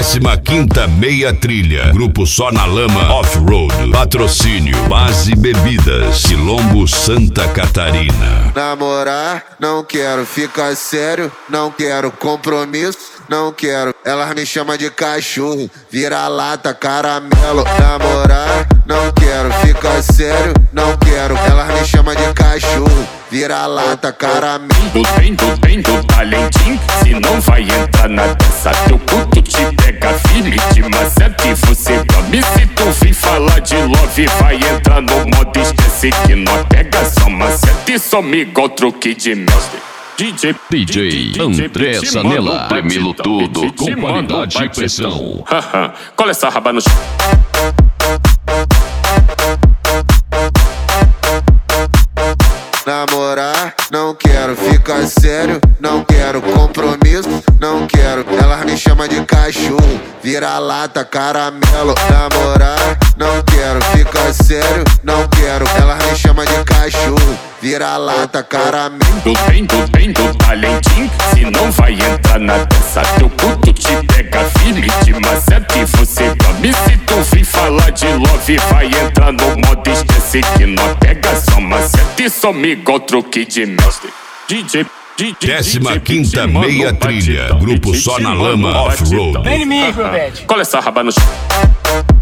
15ª Meia Trilha. Grupo Só na Lama Off-Road. Patrocínio Base Bebidas. Quilombo, Santa Catarina. Namorar, não quero. Ficar sério, não quero. Compromisso, não quero. Elas me chamam de cachorro, vira-lata, caramelo. Namorar, não quero. Ficar sério, não quero. Elas me chamam de cachorro, vira-lata, caramelo. Do bem do talentinho, se não vai entrar na dança, teu puto te pega, filho, e te maceta e você come. Se tu vir falar de love, vai entrar no modo esquece que nós pega só maceta e some igual truque de mestre. DJ André Zanella, tremelo tudo com qualidade e pressão. Cola essa raba no chão. Namorar, não quero. Ficar sério, não quero. Compromisso, não quero. Elas me chamam de cachorro, vira-lata, caramelo. Namorar, não quero. Ficar sério, não quero. Elas me chamam de cachorro, vira-lata, caramelo. Do bem do talentinho, se não vai entrar na dança, teu puto te pega, filho, e te maceta e você come. Se tu vir falar de love, vai entrar no modo esquece que nós pega só maceta e some igual truque de mestre. 15ª Meia Trilha. Grupo Só na Lama Off-Road. Cola essa raba no chão.